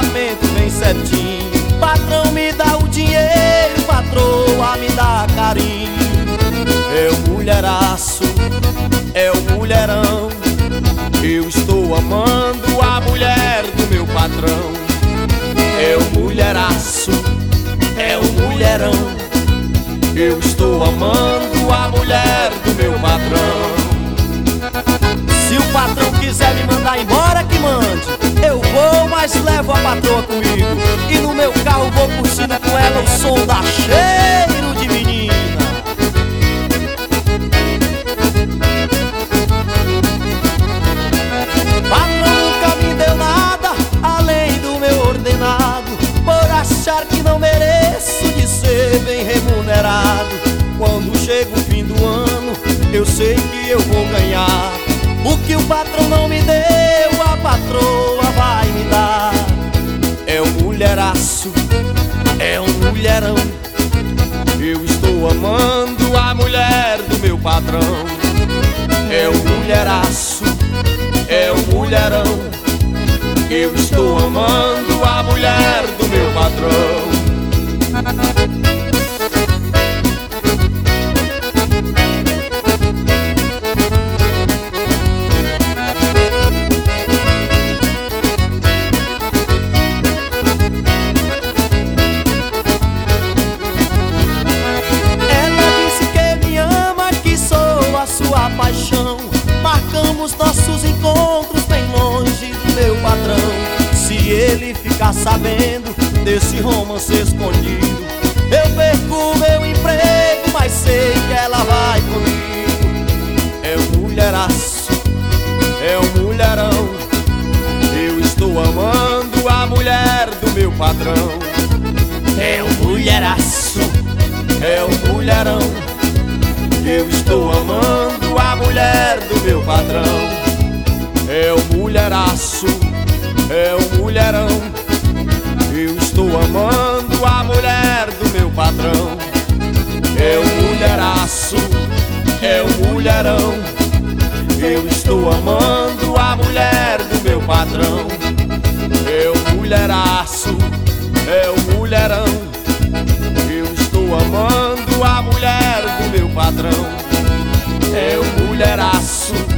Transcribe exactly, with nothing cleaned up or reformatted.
pagamento vem certinho. Patrão me dá o dinheiro, patroa me dá carinho. É o mulheraço, é o mulherão. Eu estou amando a mulher do meu patrão. É o mulheraço, é o mulherão. Eu estou amando a mulher do meu patrão. Se o patrão quiser me mandar embora, que mande. Eu vou, mas levo a patroa comigo. E no meu carro vou curtindo com ela o som da cheiro de menina. Patrão nunca me deu nada além do meu ordenado, por achar que não mereço de ser bem remunerado. Quando chega o fim do ano, eu sei que eu vou ganhar. O que o patrão não me deu, a patroa vai me dar. É um mulheraço, é um mulherão. Eu estou amando a mulher do meu patrão. É um mulheraço, é um mulherão. Eu estou amando a mulher do meu patrão. Sua paixão, marcamos nossos encontros bem longe do meu patrão. Se ele ficar sabendo desse romance escondido, eu perco meu emprego, mas sei que ela vai comigo. É um mulheraço, é um mulherão. Eu estou amando a mulher do meu patrão. É um mulheraço, é um mulherão. Eu estou amando a mulher do meu patrão. É o mulheraço, é o mulherão. Eu estou amando a mulher do meu patrão. É o mulheraço, é o mulherão. Eu estou amando a mulher do meu patrão. É o mulheraço, é o mulherão. Eu estou amando a mulher do meu patrão. É o mulheraço,